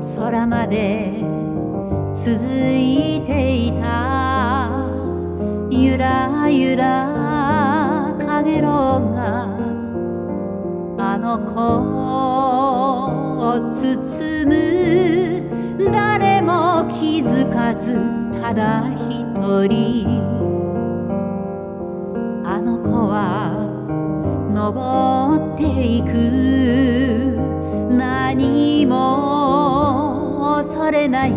空まで続いていたゆらゆらかげろうがあの子を包む。誰も気づかずただ一人あの子は登っていく。何も恐れない。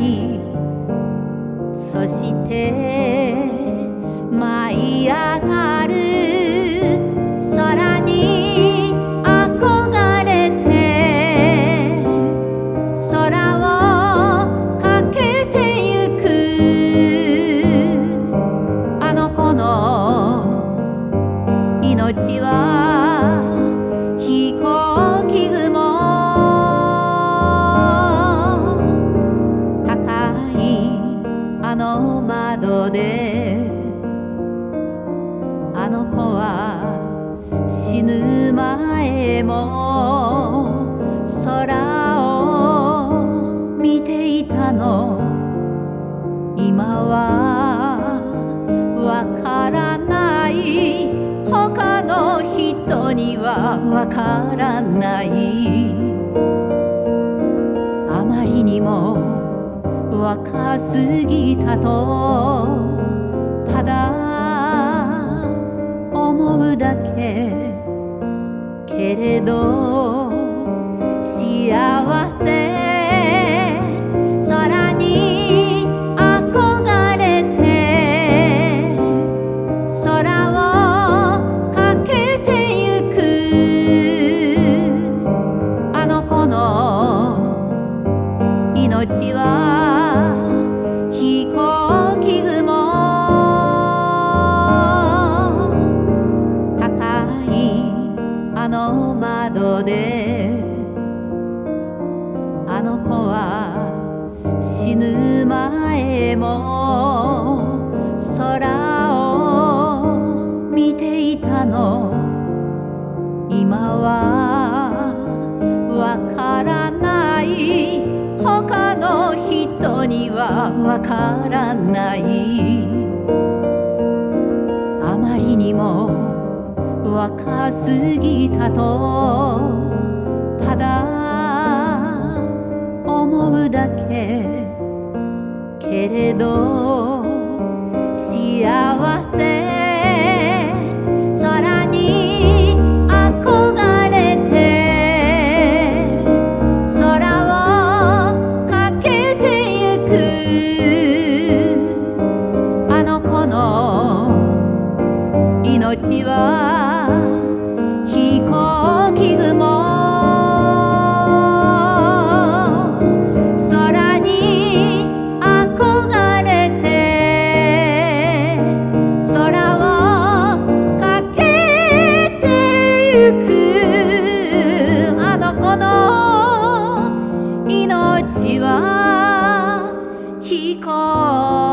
そして舞い上がる。空に憧れて空をかけてゆく。あの子の命は飛行機雲。高いあの窓であの子は死ぬ前も空を見ていたの。今はわからない。他の人にはわからない。あまりにも若すぎたとただ思うだけ。けれど幸せ。空に憧れて空をかけてゆく。あの子の命は飛行機雲。高いあの窓であの子は死ぬ前も空を見ていたの。今はわからない。他の人にはわからない。あまりにも若すぎたとただ思うだけ。けれど幸せ。空に憧れて空をかけてゆく。あの子の命は飛行機雲。空に憧れて空をかけてゆく。あの子の命は飛行